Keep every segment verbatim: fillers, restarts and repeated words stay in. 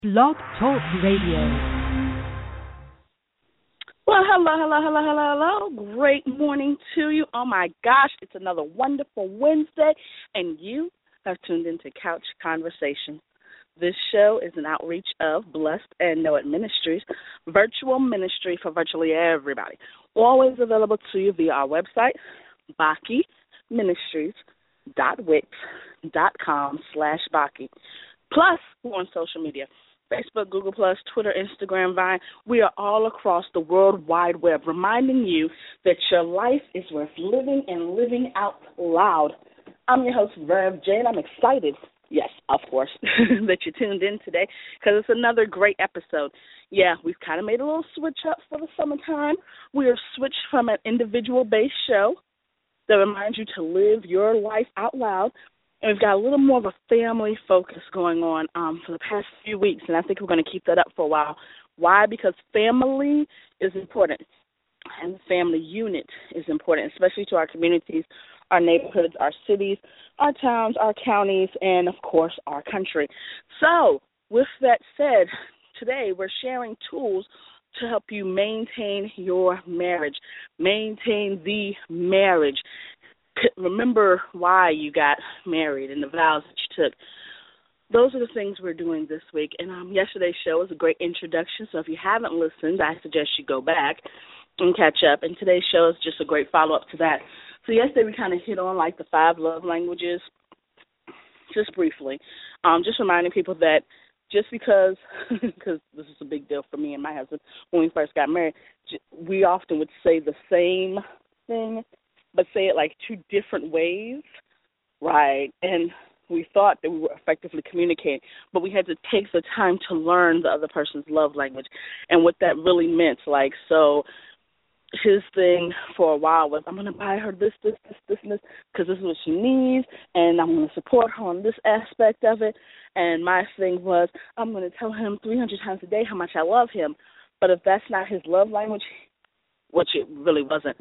Blog Talk Radio. Well, hello, hello, hello, hello, hello. Great morning to you. Oh, my gosh, it's another wonderful Wednesday, and you have tuned into Couch Conversation. This show is an outreach of Blessed and Know It Ministries, virtual ministry for virtually everybody. Always available to you via our website, baki ministries dot wix dot com slash baki. Plus, we're on social media. Facebook, Google+, Twitter, Instagram, Vine. We are all across the World Wide Web, reminding you that your life is worth living and living out loud. I'm your host, Rev J, and I'm excited, yes, of course, that you tuned in today because it's another great episode. Yeah, we've kind of made a little switch up for the summertime. We are switched from an individual-based show that reminds you to live your life out loud. And we've got a little more of a family focus going on um, for the past few weeks, and I think we're going to keep that up for a while. Why? Because family is important, and the family unit is important, especially to our communities, our neighborhoods, our cities, our towns, our counties, and, of course, our country. So, with that said, today we're sharing tools to help you maintain your marriage, maintain the marriage. Remember why you got married and the vows that you took. Those are the things we're doing this week. And um, yesterday's show was a great introduction, so if you haven't listened, I suggest you go back and catch up. And today's show is just a great follow-up to that. So yesterday we kind of hit on, like, the five love languages, just briefly. Um, just reminding people that just because, because this is a big deal for me and my husband, when we first got married, we often would say the same thing, but say it like two different ways, right? And we thought that we were effectively communicating, but we had to take the time to learn the other person's love language and what that really meant. Like, so his thing for a while was, I'm going to buy her this, this, this, this, and this, because this is what she needs, and I'm going to support her on this aspect of it. And my thing was, I'm going to tell him three hundred times a day how much I love him. But if that's not his love language, which it really wasn't,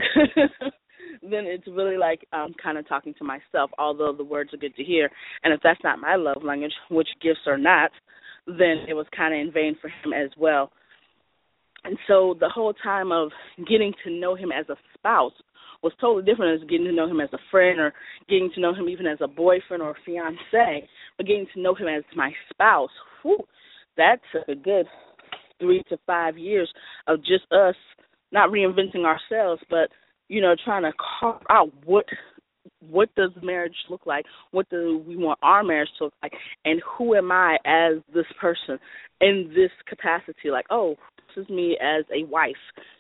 then it's really like I'm kind of talking to myself, although the words are good to hear. And if that's not my love language, which gifts are not, then it was kind of in vain for him as well. And so the whole time of getting to know him as a spouse was totally different as getting to know him as a friend or getting to know him even as a boyfriend or a fiancé, but getting to know him as my spouse. Whew, that took a good three to five years of just us not reinventing ourselves, but you know, trying to carve out what what does marriage look like, what do we want our marriage to look like, and who am I as this person in this capacity? Like, oh, this is me as a wife.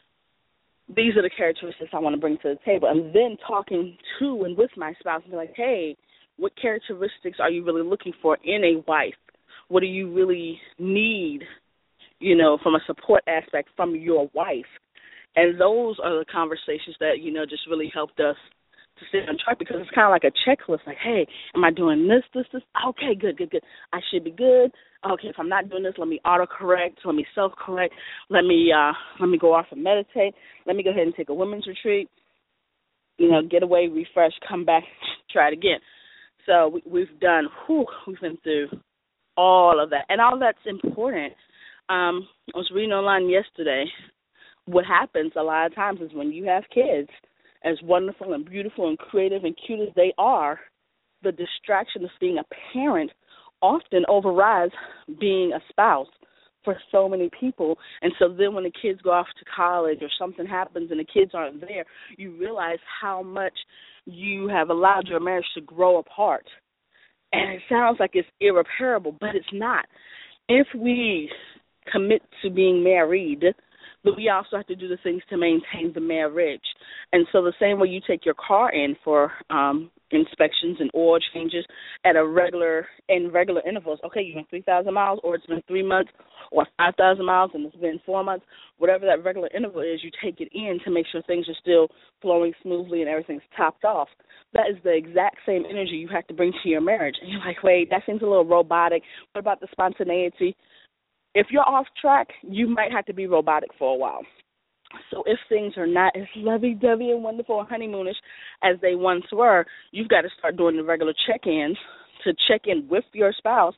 These are the characteristics I want to bring to the table. And then talking to and with my spouse and be like, hey, what characteristics are you really looking for in a wife? What do you really need, you know, from a support aspect from your wife? And those are the conversations that, you know, just really helped us to stay on track because it's kind of like a checklist, like, hey, am I doing this, this, this? Okay, good, good, good. I should be good. Okay, if I'm not doing this, let me autocorrect, let me self-correct, let me uh, let me go off and meditate, let me go ahead and take a women's retreat, you know, get away, refresh, come back, try it again. So we, we've done, whew, we've been through all of that. And all that's important. Um, I was reading online yesterday. What happens a lot of times is when you have kids, as wonderful and beautiful and creative and cute as they are, the distraction of being a parent often overrides being a spouse for so many people. And so then when the kids go off to college or something happens and the kids aren't there, you realize how much you have allowed your marriage to grow apart. And it sounds like it's irreparable, but it's not. If we commit to being married, but we also have to do the things to maintain the marriage. And so the same way you take your car in for um, inspections and oil changes at a regular, in regular intervals. Okay, you've been three thousand miles, or it's been three months, or five thousand miles, and it's been four months. Whatever that regular interval is, you take it in to make sure things are still flowing smoothly and everything's topped off. That is the exact same energy you have to bring to your marriage. And you're like, wait, that seems a little robotic. What about the spontaneity? If you're off track, you might have to be robotic for a while. So if things are not as lovey-dovey and wonderful and honeymoonish as they once were, you've got to start doing the regular check-ins to check in with your spouse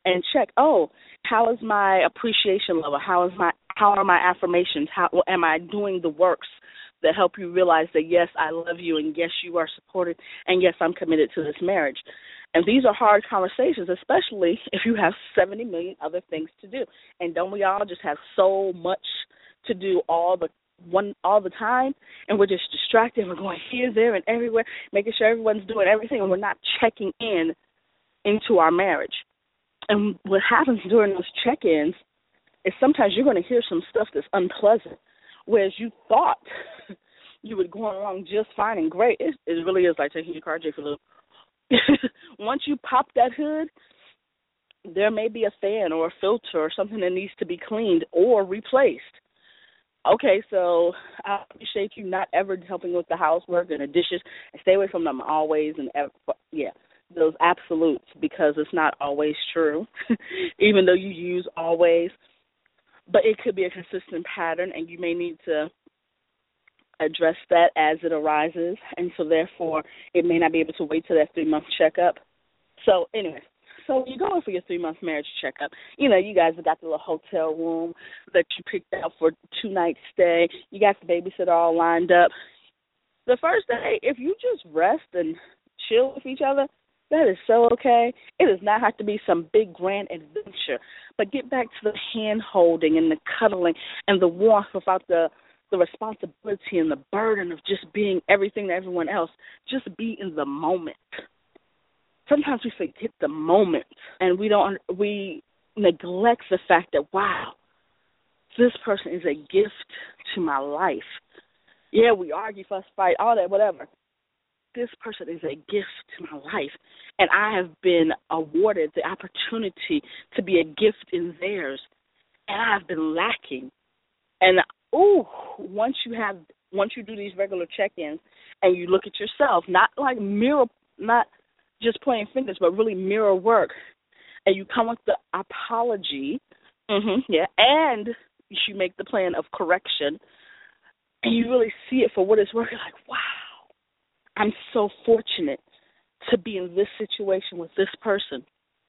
and check, oh, how is my appreciation level? How is my how are my affirmations? How am I doing the works that help you realize that, yes, I love you, and yes, you are supported, and yes, I'm committed to this marriage. And these are hard conversations, especially if you have seventy million other things to do. And don't we all just have so much to do all the one all the time, and we're just distracted. We're going here, there, and everywhere, making sure everyone's doing everything, and we're not checking in into our marriage. And what happens during those check-ins is sometimes you're going to hear some stuff that's unpleasant, whereas you thought you were going along just fine and great. It, it really is like taking your car, J, for a little. Once you pop that hood, there may be a fan or a filter or something that needs to be cleaned or replaced. Okay, so I appreciate you not ever helping with the housework and the dishes, and stay away from them always and ever. Yeah, those absolutes, because it's not always true, even though you use always. But it could be a consistent pattern, and you may need to address that as it arises, and so therefore it may not be able to wait till that three-month checkup. So anyway, so you're going for your three-month marriage checkup. You know, you guys have got the little hotel room that you picked out for two-night stay. You got the babysitter all lined up. The first day, if you just rest and chill with each other, that is so okay. It does not have to be some big grand adventure, but get back to the hand-holding and the cuddling and the warmth without the the responsibility and the burden of just being everything to everyone else. Just be in the moment. Sometimes we forget the moment, and we don't. We neglect the fact that, wow, this person is a gift to my life. Yeah, we argue, fuss, fight, all that, whatever. This person is a gift to my life, and I have been awarded the opportunity to be a gift in theirs, and I have been lacking. And ooh, once you have, once you do these regular check-ins and you look at yourself, not like mirror, not just pointing fingers, but really mirror work, and you come with the apology, mm-hmm, yeah, and you make the plan of correction, and you really see it for what it's worth. You're like, wow, I'm so fortunate to be in this situation with this person.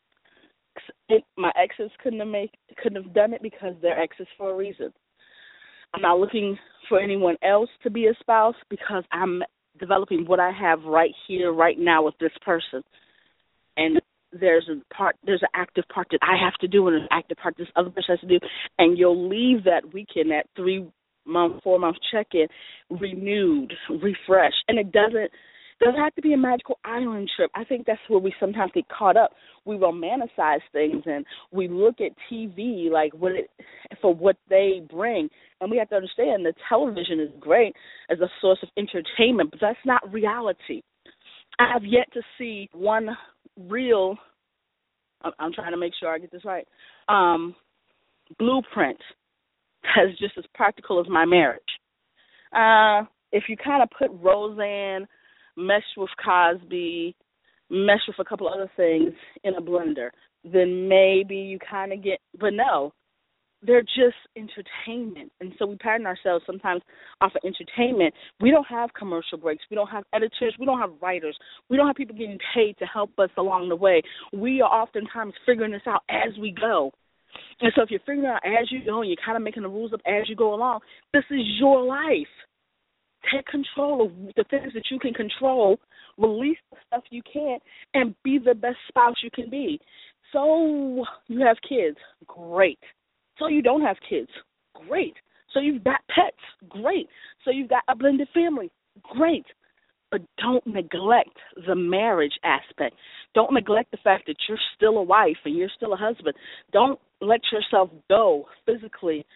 It, my exes couldn't have made, couldn't have done it because they're exes for a reason. I'm not looking for anyone else to be a spouse because I'm developing what I have right here, right now with this person. And there's a part, there's an active part that I have to do and an active part this other person has to do. And you'll leave that weekend, that three-month, four-month check-in, renewed, refreshed. And it doesn't, doesn't have to be a magical island trip. I think that's where we sometimes get caught up. We romanticize things and we look at T V like what it, for what they bring. And we have to understand that television is great as a source of entertainment, but that's not reality. I have yet to see one real, I'm trying to make sure I get this right, um, blueprint that's just as practical as my marriage. Uh, if you kind of put Roseanne, mesh with Cosby, mesh with a couple other things in a blender, then maybe you kind of get, but no, they're just entertainment. And so we pattern ourselves sometimes off of entertainment. We don't have commercial breaks. We don't have editors. We don't have writers. We don't have people getting paid to help us along the way. We are oftentimes figuring this out as we go. And so if you're figuring it out as you go and you're kind of making the rules up as you go along, this is your life. Take control of the things that you can control, release the stuff you can't, and be the best spouse you can be. So you have kids, great. So you don't have kids, great. So you've got pets, great. So you've got a blended family, great. But don't neglect the marriage aspect. Don't neglect the fact that you're still a wife and you're still a husband. Don't let yourself go physically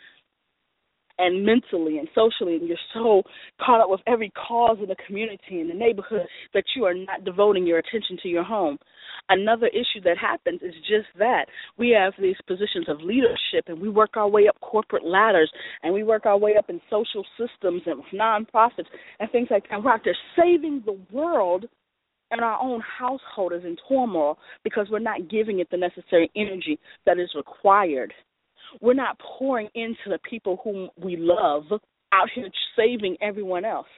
and mentally and socially, and you're so caught up with every cause in the community and the neighborhood that you are not devoting your attention to your home. Another issue that happens is just that. We have these positions of leadership, and we work our way up corporate ladders, and we work our way up in social systems and nonprofits and things like that. We're out there saving the world, and our own household is in turmoil because we're not giving it the necessary energy that is required. We're not pouring into the people whom we love out here saving everyone else.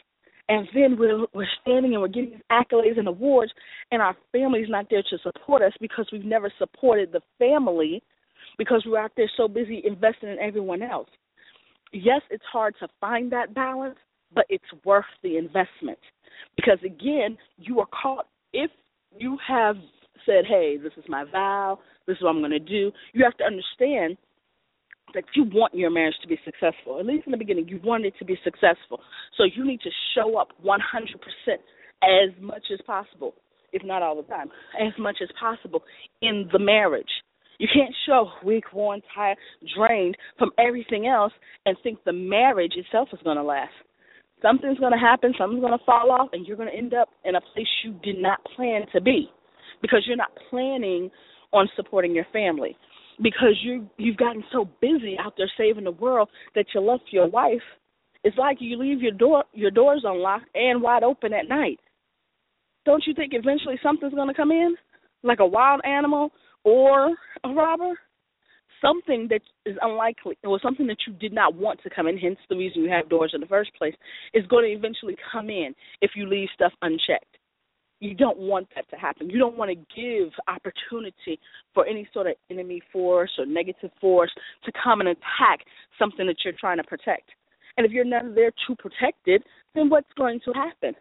And then we're, we're standing and we're getting these accolades and awards, and our family's not there to support us because we've never supported the family because we're out there so busy investing in everyone else. Yes, it's hard to find that balance, but it's worth the investment. Because, again, you are caught, if you have said, hey, this is my vow, this is what I'm going to do, you have to understand that you want your marriage to be successful. At least in the beginning, you want it to be successful. So you need to show up one hundred percent as much as possible, if not all the time, as much as possible in the marriage. You can't show weak, worn, tired, drained from everything else and think the marriage itself is going to last. Something's going to happen, something's going to fall off, and you're going to end up in a place you did not plan to be because you're not planning on supporting your family. Because you, you've gotten so busy out there saving the world that you left your wife. It's like you leave your door, your doors unlocked and wide open at night. Don't you think eventually something's going to come in, like a wild animal or a robber? Something that is unlikely or something that you did not want to come in, hence the reason you have doors in the first place, is going to eventually come in if you leave stuff unchecked. You don't want that to happen. You don't want to give opportunity for any sort of enemy force or negative force to come and attack something that you're trying to protect. And if you're not there to protect it, then what's going to happen?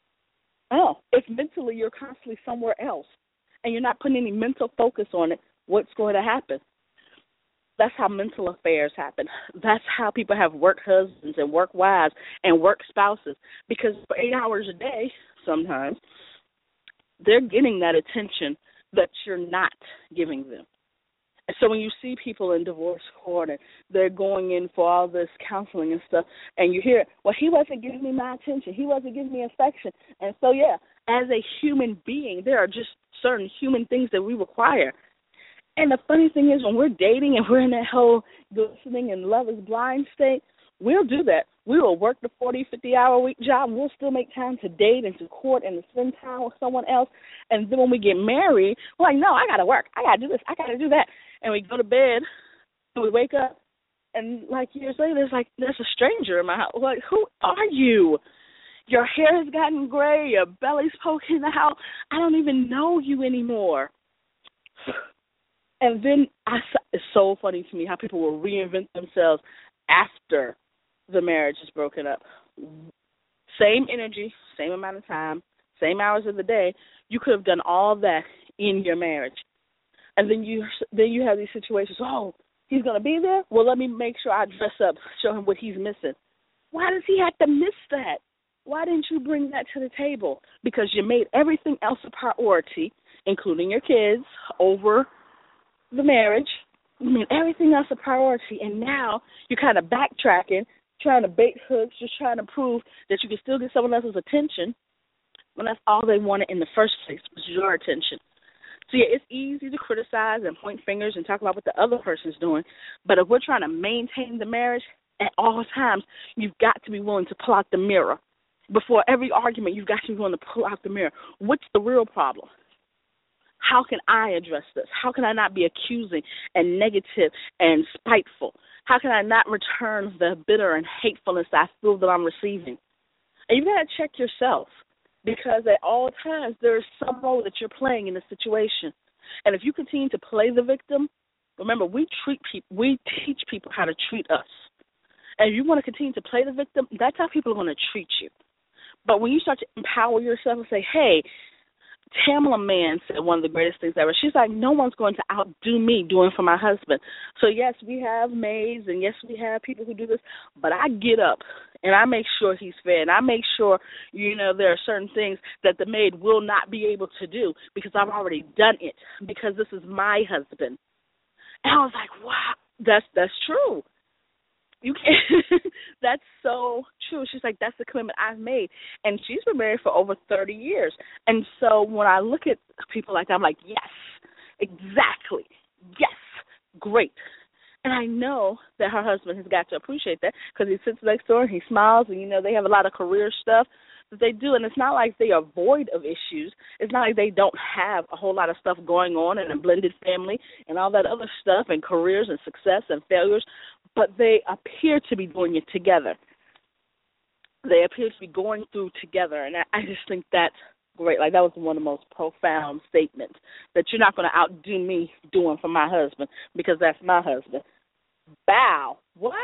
Oh, if mentally you're constantly somewhere else and you're not putting any mental focus on it, what's going to happen? That's how mental affairs happen. That's how people have work husbands and work wives and work spouses, because for eight hours a day sometimes, they're getting that attention that you're not giving them. And so when you see people in divorce court and they're going in for all this counseling and stuff, and you hear, well, he wasn't giving me my attention, he wasn't giving me affection. And so, yeah, as a human being, there are just certain human things that we require. And the funny thing is, when we're dating and we're in that whole glistening and love is blind state, we'll do that. We will work the forty, fifty-hour week job. We'll still make time to date and to court and to spend time with someone else. And then when we get married, we're like, no, I got to work. I got to do this. I got to do that. And we go to bed and we wake up, and like years later, it's like there's a stranger in my house. Like, who are you? Your hair has gotten gray. Your belly's poking out. I don't even know you anymore. And then I, it's so funny to me how people will reinvent themselves after the marriage is broken up. Same energy, same amount of time, same hours of the day. You could have done all that in your marriage. And then you then you have these situations, oh, he's going to be there? Well, let me make sure I dress up, show him what he's missing. Why does he have to miss that? Why didn't you bring that to the table? Because you made everything else a priority, including your kids, over the marriage. You made everything else a priority, and now you're kind of backtracking, trying to bait hooks, just trying to prove that you can still get someone else's attention when that's all they wanted in the first place was your attention. So, yeah, it's easy to criticize and point fingers and talk about what the other person's doing, but if we're trying to maintain the marriage at all times, you've got to be willing to pull out the mirror. Before every argument, you've got to be willing to pull out the mirror. What's the real problem? How can I address this? How can I not be accusing and negative and spiteful? How can I not return the bitter and hatefulness I feel that I'm receiving? And you've got to check yourself, because at all times there is some role that you're playing in the situation. And if you continue to play the victim, remember, we treat people, we teach people how to treat us. And if you want to continue to play the victim, that's how people are going to treat you. But when you start to empower yourself and say, hey, Tamala Mann said one of the greatest things ever. She's like, no one's going to outdo me doing for my husband. So, yes, we have maids, and, yes, we have people who do this, but I get up, and I make sure he's fed, and I make sure, you know, there are certain things that the maid will not be able to do because I've already done it, because this is my husband. And I was like, wow, that's that's true. You can't. That's so true. She's like, that's the commitment I've made. And she's been married for over thirty years. And so when I look at people like that, I'm like, yes, exactly. Yes, great. And I know that her husband has got to appreciate that, because he sits next door and he smiles, and, you know, they have a lot of career stuff that they do. And it's not like they are void of issues. It's not like they don't have a whole lot of stuff going on in a blended family and all that other stuff, and careers and success and failures, but they appear to be doing it together. they appear to be going through together. And I, I just think that's great. Like, that was one of the most profound statements, that you're not going to outdo me doing for my husband because that's my husband. Bow. What?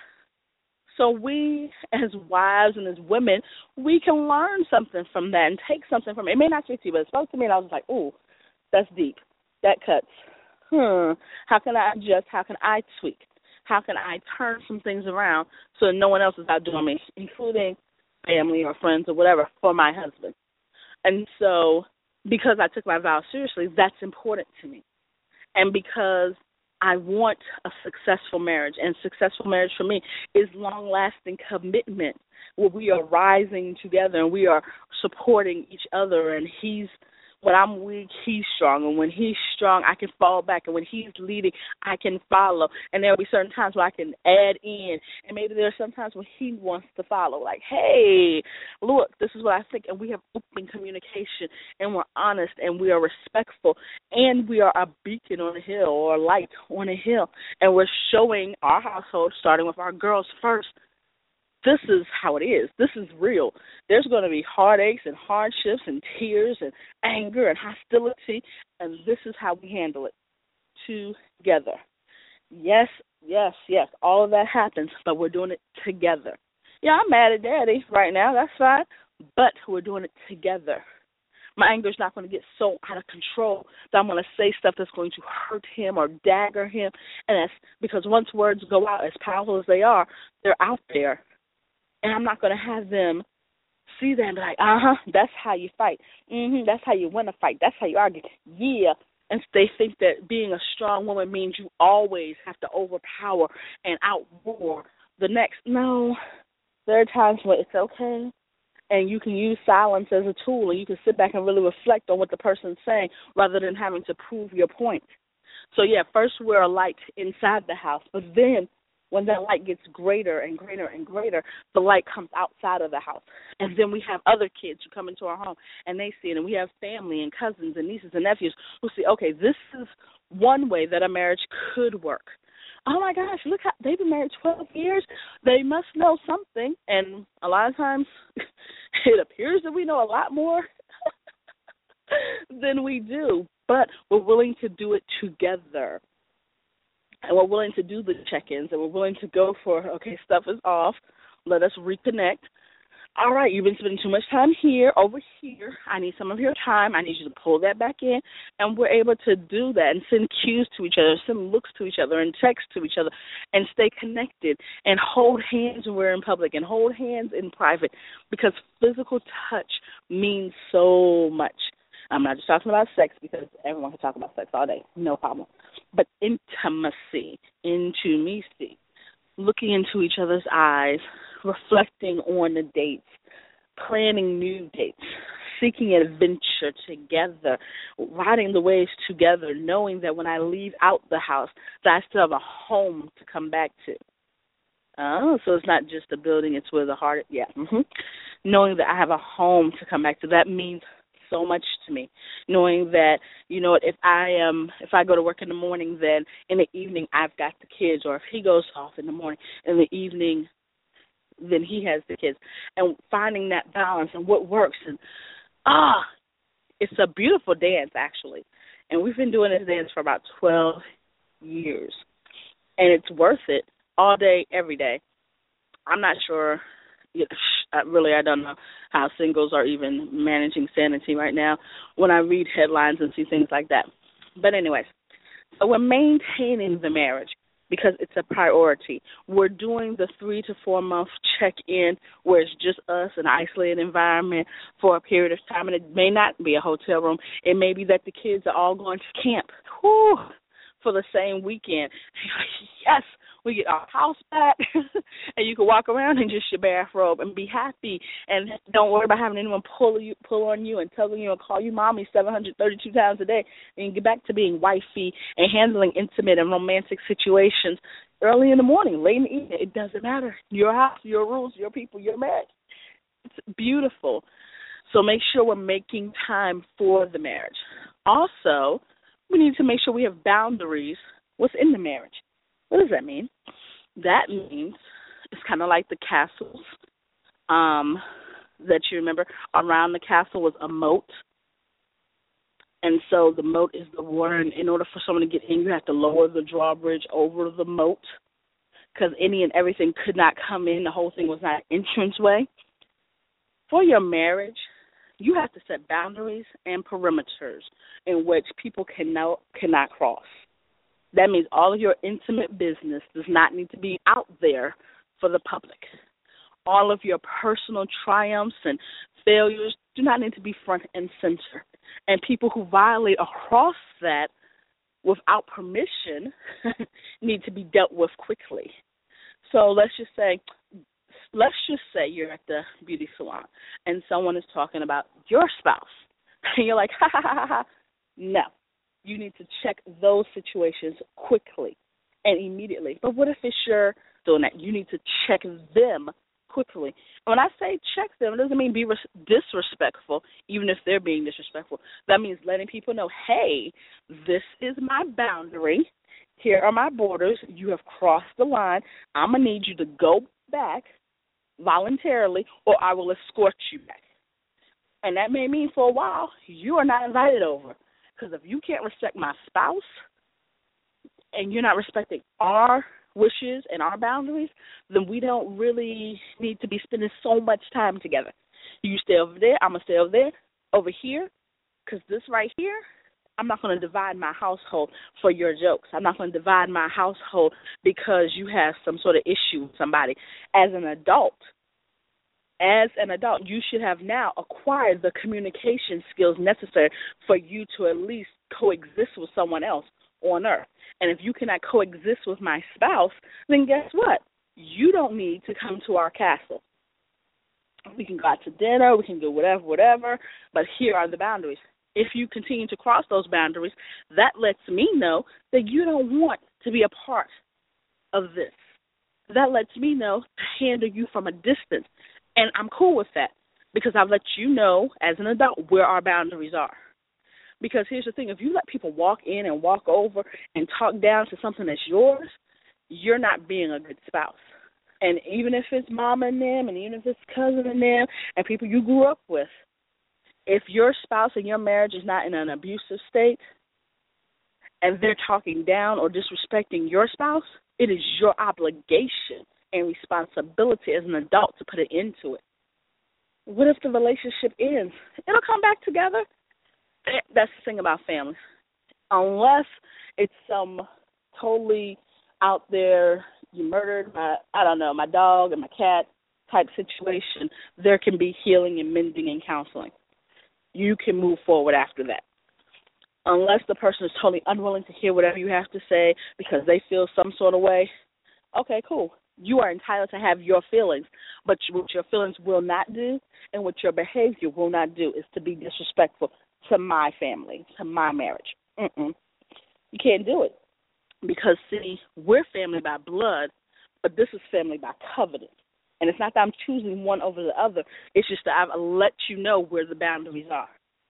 So we, as wives and as women, we can learn something from that and take something from it. It may not speak to you, but it spoke to me, and I was like, ooh, that's deep. That cuts. Hmm. How can I adjust? How can I tweak? How can I turn some things around so that no one else is outdoing me, including family or friends or whatever, for my husband? And so because I took my vow seriously, that's important to me. And because I want a successful marriage, and successful marriage for me is long-lasting commitment where we are rising together and we are supporting each other, and he's, when I'm weak, he's strong, and when he's strong, I can fall back, and when he's leading, I can follow, and there'll be certain times where I can add in, and maybe there are some times when he wants to follow, like, hey, look, this is what I think, and we have open communication, and we're honest, and we are respectful, and we are a beacon on a hill or a light on a hill, and we're showing our household, starting with our girls first, this is how it is. This is real. There's going to be heartaches and hardships and tears and anger and hostility, and this is how we handle it together. Yes, yes, yes, all of that happens, but we're doing it together. Yeah, I'm mad at Daddy right now. That's fine, but we're doing it together. My anger is not going to get so out of control that I'm going to say stuff that's going to hurt him or dagger him, and that's because once words go out, as powerful as they are, they're out there. And I'm not going to have them see that and be like, uh-huh, that's how you fight. Mm-hmm, that's how you win a fight. That's how you argue. Yeah. And they think that being a strong woman means you always have to overpower and outroar the next. No. There are times where it's okay, and you can use silence as a tool, and you can sit back and really reflect on what the person's saying rather than having to prove your point. So, yeah, first we're a light inside the house, but then when that light gets greater and greater and greater, the light comes outside of the house. And then we have other kids who come into our home, and they see it. And we have family and cousins and nieces and nephews who see, okay, this is one way that a marriage could work. Oh, my gosh, look, how they've been married twelve years. They must know something. And a lot of times it appears that we know a lot more than we do. But we're willing to do it together. And we're willing to do the check-ins, and we're willing to go for, okay, stuff is off. Let us reconnect. All right, you've been spending too much time here, over here. I need some of your time. I need you to pull that back in. And we're able to do that and send cues to each other, send looks to each other, and text to each other, and stay connected, and hold hands when we're in public, and hold hands in private, because physical touch means so much. I'm not just talking about sex because everyone can talk about sex all day, no problem. But intimacy, intimacy, looking into each other's eyes, reflecting on the dates, planning new dates, seeking adventure together, riding the waves together, knowing that when I leave out the house, that I still have a home to come back to. Oh, so it's not just a building, it's where the heart, yeah. Mm-hmm. Knowing that I have a home to come back to, that means so much to me, knowing that, you know, if I am, if I go to work in the morning, then in the evening I've got the kids, or if he goes off in the morning, in the evening, then he has the kids, and finding that balance and what works. And ah, it's a beautiful dance, actually, and we've been doing this dance for about twelve years, and it's worth it all day, every day. I'm not sure. Really, I don't know how singles are even managing sanity right now when I read headlines and see things like that. But anyways, so we're maintaining the marriage because it's a priority. We're doing the three to four month check-in where it's just us, an isolated environment for a period of time, and it may not be a hotel room. It may be that the kids are all going to camp whew, for the same weekend. Yes, we get our house back, and you can walk around in just your bathrobe and be happy, and don't worry about having anyone pull you, pull on you and telling you and call you mommy seven hundred thirty-two times a day, and you get back to being wifey and handling intimate and romantic situations early in the morning, late in the evening. It doesn't matter. Your house, your rules, your people, your marriage. It's beautiful. So make sure we're making time for the marriage. Also, we need to make sure we have boundaries within the marriage. What does that mean? That means it's kind of like the castles um, that you remember around the castle was a moat. And so the moat is the water, and in order for someone to get in, you have to lower the drawbridge over the moat because any and everything could not come in. The whole thing was not an entranceway. For your marriage, you have to set boundaries and perimeters in which people cannot, cannot cross. That means all of your intimate business does not need to be out there for the public. All of your personal triumphs and failures do not need to be front and center. And people who violate across that without permission need to be dealt with quickly. So let's just say, let's just say you're at the beauty salon and someone is talking about your spouse. And you're like, ha, ha, ha, ha, ha. No. You need to check those situations quickly and immediately. But what if it's your doing that? You need to check them quickly. When I say check them, it doesn't mean be res- disrespectful, even if they're being disrespectful. That means letting people know, hey, this is my boundary. Here are my borders. You have crossed the line. I'm going to need you to go back voluntarily, or I will escort you back. And that may mean for a while you are not invited over. Because if you can't respect my spouse and you're not respecting our wishes and our boundaries, then we don't really need to be spending so much time together. You stay over there, I'm going to stay over there, over here, because this right here, I'm not going to divide my household for your jokes. I'm not going to divide my household because you have some sort of issue with somebody. As an adult, as an adult, you should have now acquired the communication skills necessary for you to at least coexist with someone else on earth. And if you cannot coexist with my spouse, then guess what? You don't need to come to our castle. We can go out to dinner, we can do whatever, whatever, but here are the boundaries. If you continue to cross those boundaries, that lets me know that you don't want to be a part of this. That lets me know to handle you from a distance. And I'm cool with that because I've let you know as an adult where our boundaries are. Because here's the thing, if you let people walk in and walk over and talk down to something that's yours, you're not being a good spouse. And even if it's mama and them, and even if it's cousin and them, and people you grew up with, if your spouse and your marriage is not in an abusive state and they're talking down or disrespecting your spouse, it is your obligation and responsibility as an adult to put an end to it. What if the relationship ends? It'll come back together. That's the thing about families. Unless it's some totally out there, you murdered my, I don't know, my dog and my cat type situation, there can be healing and mending and counseling. You can move forward after that. Unless the person is totally unwilling to hear whatever you have to say because they feel some sort of way, okay, cool. You are entitled to have your feelings, but what your feelings will not do and what your behavior will not do is to be disrespectful to my family, to my marriage. Mm-mm. You can't do it because, see, we're family by blood, but this is family by covenant. And it's not that I'm choosing one over the other. It's just that I've let you know where the boundaries are.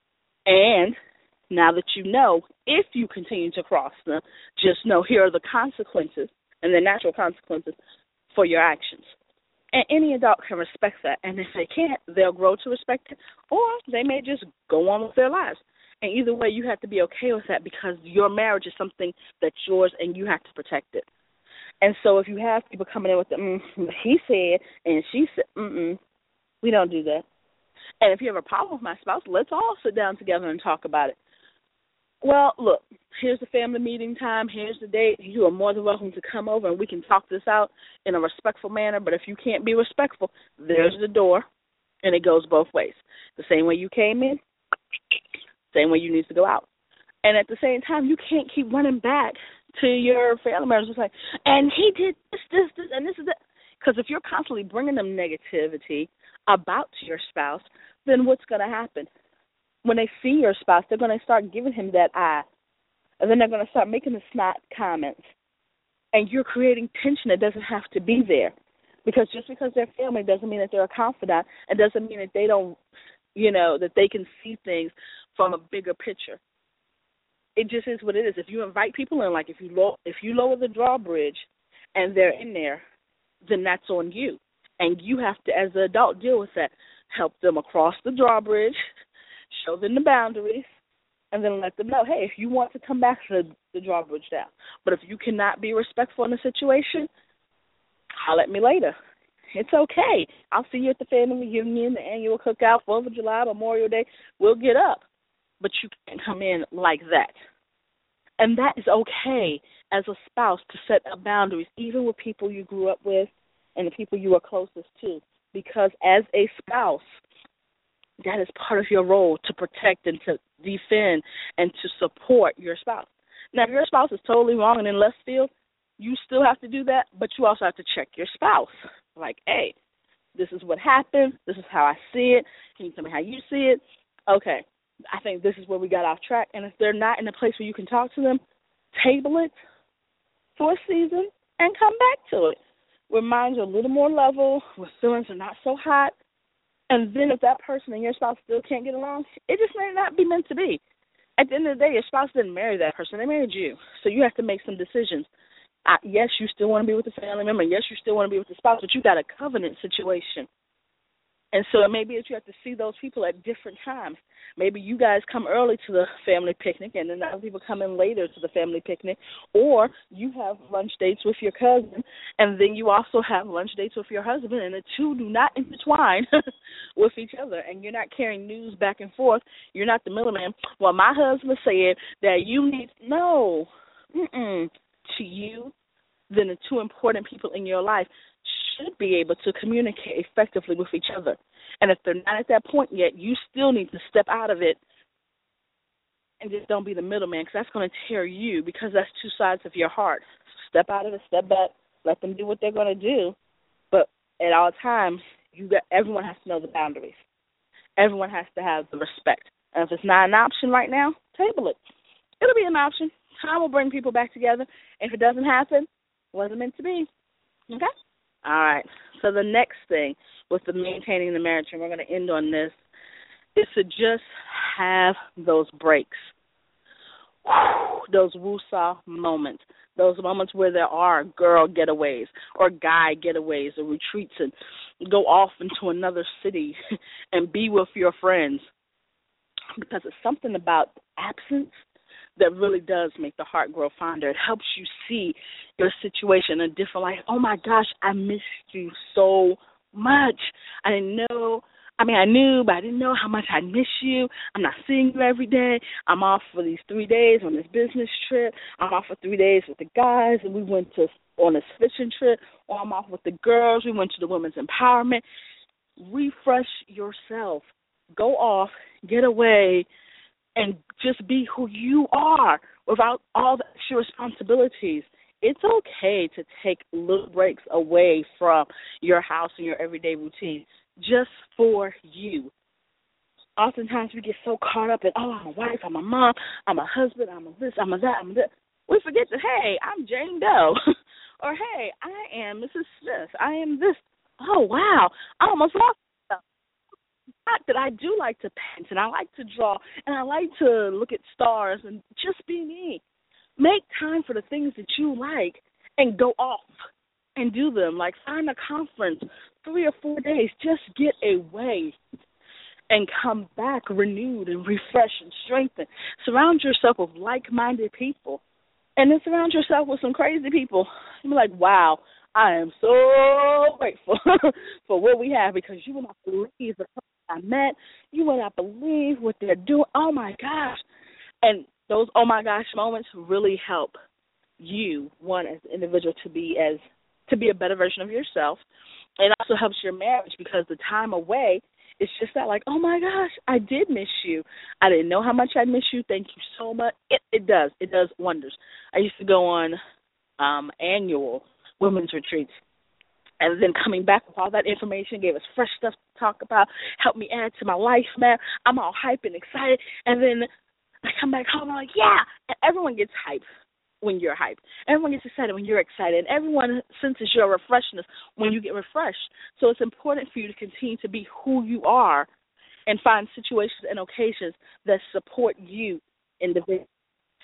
And now that you know, if you continue to cross them, just know here are the consequences and the natural consequences for your actions. And any adult can respect that. And if they can't, they'll grow to respect it, or they may just go on with their lives. And either way, you have to be okay with that because your marriage is something that's yours and you have to protect it. And so if you have people coming in with the, mm, he said and she said, mm-mm, we don't do that. And if you have a problem with my spouse, let's all sit down together and talk about it. Well, look, here's the family meeting time. Here's the date. You are more than welcome to come over and we can talk this out in a respectful manner. But if you can't be respectful, there's the door, and it goes both ways. The same way you came in, same way you need to go out. And at the same time, you can't keep running back to your family members and say, and he did this, this, this, and this is that. Because if you're constantly bringing them negativity about your spouse, then what's going to happen? When they see your spouse, they're going to start giving him that eye. And then they're going to start making the snot comments. And you're creating tension that doesn't have to be there. Because just because they're family doesn't mean that they're a confidant. It doesn't mean that they don't, you know, that they can see things from a bigger picture. It just is what it is. If you invite people in, like if you, low, if you lower the drawbridge and they're in there, then that's on you. And you have to, as an adult, deal with that. Help them across the drawbridge, show them the boundaries, and then let them know, hey, if you want to come back to the, the drawbridge down. But if you cannot be respectful in the situation, holler at me later. It's okay. I'll see you at the family reunion, the annual cookout, fourth of July, Memorial Day. We'll get up. But you can't come in like that. And that is okay as a spouse to set up boundaries, even with people you grew up with and the people you are closest to. Because as a spouse, that is part of your role to protect and to defend and to support your spouse. Now, if your spouse is totally wrong and in left field, you still have to do that, but you also have to check your spouse. Like, hey, this is what happened. This is how I see it. Can you tell me how you see it? Okay, I think this is where we got off track. And if they're not in a place where you can talk to them, table it for a season and come back to it, where minds are a little more level, where feelings are not so hot. And then if that person and your spouse still can't get along, it just may not be meant to be. At the end of the day, your spouse didn't marry that person. They married you. So you have to make some decisions. I, yes, you still want to be with the family member. Yes, you still want to be with the spouse, but you got a covenant situation. And so it may be that you have to see those people at different times. Maybe you guys come early to the family picnic and then other people come in later to the family picnic. Or you have lunch dates with your cousin and then you also have lunch dates with your husband, and the two do not intertwine with each other. And you're not carrying news back and forth. You're not the middleman. Well, my husband said that you need – no. Mm-mm. To you, then the two important people in your life should be able to communicate effectively with each other. And if they're not at that point yet, you still need to step out of it and just don't be the middleman, because that's going to tear you, because that's two sides of your heart. So step out of it, step back, let them do what they're going to do. But at all times, you got everyone has to know the boundaries. Everyone has to have the respect. And if it's not an option right now, table it. It'll be an option. Time will bring people back together. If it doesn't happen, it wasn't meant to be. Okay? All right. So the next thing with the maintaining the marriage, and we're going to end on this, is to just have those breaks, those woo-saw moments, those moments where there are girl getaways or guy getaways or retreats, and go off into another city and be with your friends, because it's something about absence that really does make the heart grow fonder. It helps you see your situation in a different light. Oh, my gosh, I missed you so much. I didn't know. I mean, I knew, but I didn't know how much I miss you. I'm not seeing you every day. I'm off for these three days on this business trip. I'm off for three days with the guys, and we went to on this fishing trip. Or I'm off with the girls. We went to the women's empowerment. Refresh yourself. Go off, get away, and just be who you are without all the extra responsibilities. It's okay to take little breaks away from your house and your everyday routine just for you. Oftentimes we get so caught up in, oh, I'm a wife, I'm a mom, I'm a husband, I'm a this, I'm a that, I'm a that. We forget that, hey, I'm Jane Doe. Or, hey, I am Missus Smith. I am this. Oh, wow, I almost lost fact that I do like to paint and I like to draw and I like to look at stars and just be me. Make time for the things that you like and go off and do them. Like find a conference, three or four days. Just get away and come back renewed and refreshed and strengthened. Surround yourself with like-minded people, and then surround yourself with some crazy people. You'll be like, wow, I am so grateful for what we have, because you will not believe the I met, you will not believe what they're doing. Oh, my gosh. And those oh, my gosh moments really help you, one, as an individual, to be as to be a better version of yourself. It also helps your marriage, because the time away, it's just that like, oh, my gosh, I did miss you. I didn't know how much I miss you. Thank you so much. It, it does. It does wonders. I used to go on um, annual women's retreats. And then coming back with all that information, gave us fresh stuff to talk about, helped me add to my life, man. I'm all hype and excited. And then I come back home, I'm like, yeah. And everyone gets hyped when you're hyped. Everyone gets excited when you're excited. And everyone senses your refreshness when you get refreshed. So it's important for you to continue to be who you are and find situations and occasions that support you individually.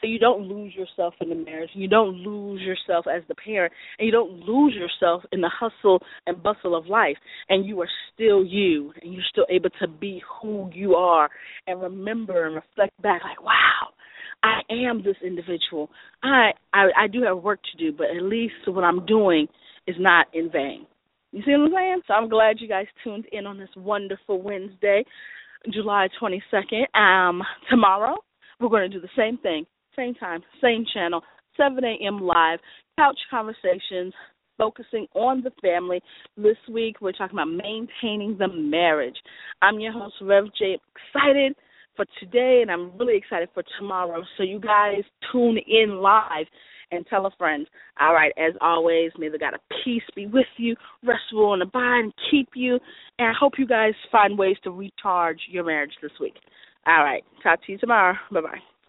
so you don't lose yourself in the marriage. You don't lose yourself as the parent, and you don't lose yourself in the hustle and bustle of life, and you are still you, and you're still able to be who you are and remember and reflect back like, wow, I am this individual. I, I I do have work to do, but at least what I'm doing is not in vain. You see what I'm saying? So I'm glad you guys tuned in on this wonderful Wednesday, July twenty-second. Um, tomorrow, we're going to do the same thing, same time, same channel, seven a.m. live, couch conversations, focusing on the family. This week, we're talking about maintaining the marriage. I'm your host, Rev J. Excited for today, and I'm really excited for tomorrow. So you guys tune in live and tell a friend. All right, as always, may the God of peace be with you, rest, rule, and abide, and keep you. And I hope you guys find ways to recharge your marriage this week. All right, talk to you tomorrow. Bye-bye.